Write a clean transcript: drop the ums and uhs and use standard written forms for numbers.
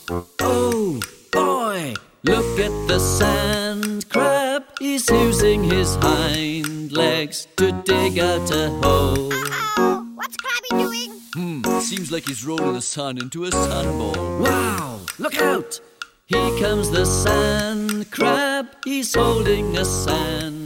Oh, boy! Look at the sand crab. He's using his hind legs to dig out a hole. Uh-oh! What's Krabby doing? Seems like he's rolling the sun into a sunball. Wow! Look out! Here comes the sand crab. He's holding a sand